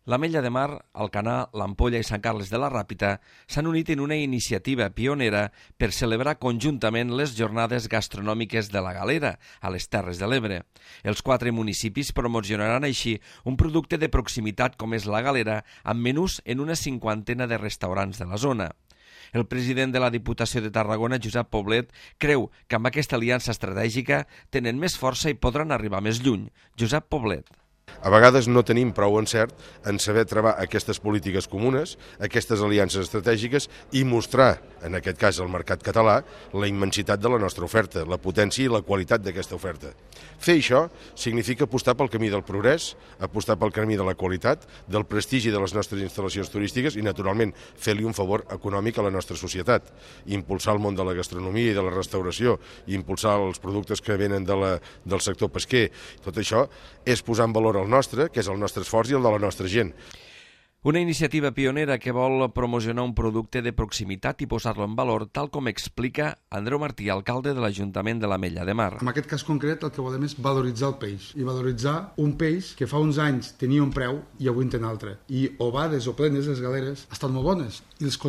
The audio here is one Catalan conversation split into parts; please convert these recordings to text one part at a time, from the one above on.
L'Ametlla de Mar, Alcanar, l'Ampolla i Sant Carles de la Ràpita s'han unit en una iniciativa pionera per celebrar conjuntament les jornades gastronòmiques de la Galera, a les Terres de l'Ebre. Els 4 municipis promocionaran així un producte de proximitat com és la Galera, amb menús en una 50ena de restaurants de la zona. El president de la Diputació de Tarragona, Josep Poblet, creu que amb aquesta aliança estratègica tenen més força i podran arribar més lluny. Josep Poblet. A vegades no tenim prou encert en saber treballar aquestes polítiques comunes, aquestes aliances estratègiques i mostrar, en aquest cas al mercat català, la immensitat de la nostra oferta, la potència i la qualitat d'aquesta oferta. Fer això significa apostar pel camí del progrés, apostar pel camí de la qualitat, del prestigi de les nostres instal·lacions turístiques i, naturalment, fer-li un favor econòmic a la nostra societat. Impulsar el món de la gastronomia i de la restauració, i impulsar els productes que venen del sector pesquer. Tot això és posar en valor el nostre, que és el nostre esforç i el de la nostra gent. Una iniciativa pionera que vol promocionar un producte de proximitat i posar-lo en valor, tal com explica Andreu Martí, alcalde de l'Ajuntament de l'Ametlla de Mar. En aquest cas concret el que volem és valoritzar el peix, i valoritzar un peix que fa uns anys tenia un preu i avui en té un altre. I ovades o plenes, les galeres, estan molt bones i els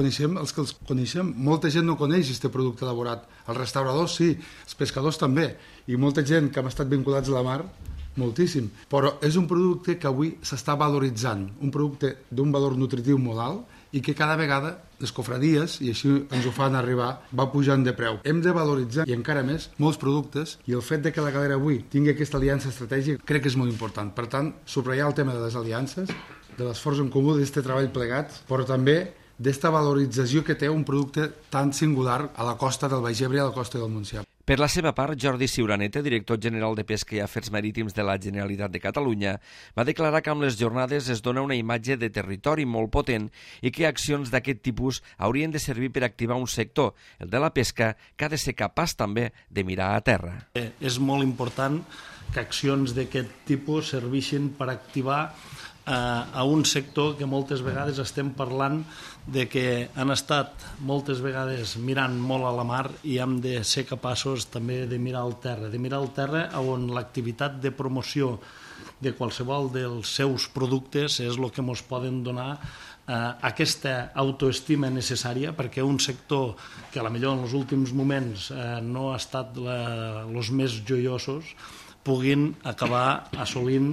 que els coneixem. Molta gent no coneix aquest producte elaborat. Els restauradors sí, els pescadors també, i molta gent que hem estat vinculats a la mar, moltíssim, però és un producte que avui s'està valoritzant, un producte d'un valor nutritiu molt alt i que cada vegada les cofradies, i així ens ho fan arribar, va pujant de preu. Hem de valoritzar, i encara més, molts productes, i el fet de que la Galera avui tingui aquesta aliança estratègica crec que és molt important. Per tant, subratllar el tema de les aliances, de l'esforç en comú, d'aquest treball plegat, però també d'esta valorització que té un producte tan singular a la costa del Baix Ebre i a la costa del Montsià. Per la seva part, Jordi Ciuraneta, director general de Pesca i Afers Marítims de la Generalitat de Catalunya, va declarar que amb les jornades es dona una imatge de territori molt potent i que accions d'aquest tipus haurien de servir per activar un sector, el de la pesca, que ha de ser capaç també de mirar a terra. És molt important que accions d'aquest tipus serveixin per activar a un sector que moltes vegades estem parlant de que han estat moltes vegades mirant molt a la mar i hem de ser capaços també de mirar al terra, on l'activitat de promoció de qualsevol dels seus productes és el que ens poden donar aquesta autoestima necessària perquè un sector que potser en els últims moments no ha estat els més joiosos puguin acabar assolint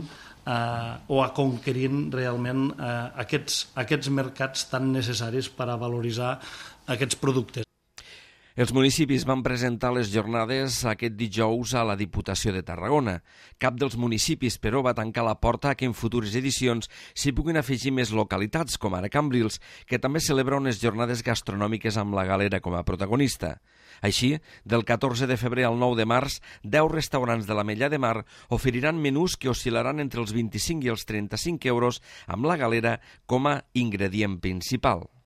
o a conquerint realment aquests mercats tan necessaris per a valoritzar aquests productes. Els municipis van presentar les jornades aquest dijous a la Diputació de Tarragona. Cap dels municipis, però, va tancar la porta a que en futures edicions s'hi puguin afegir més localitats, com ara Cambrils, que també celebra unes jornades gastronòmiques amb la Galera com a protagonista. Així, del 14 de febrer al 9 de març, 10 restaurants de l'Ametlla de Mar oferiran menús que oscil·laran entre els 25 i els 35 euros amb la Galera com a ingredient principal.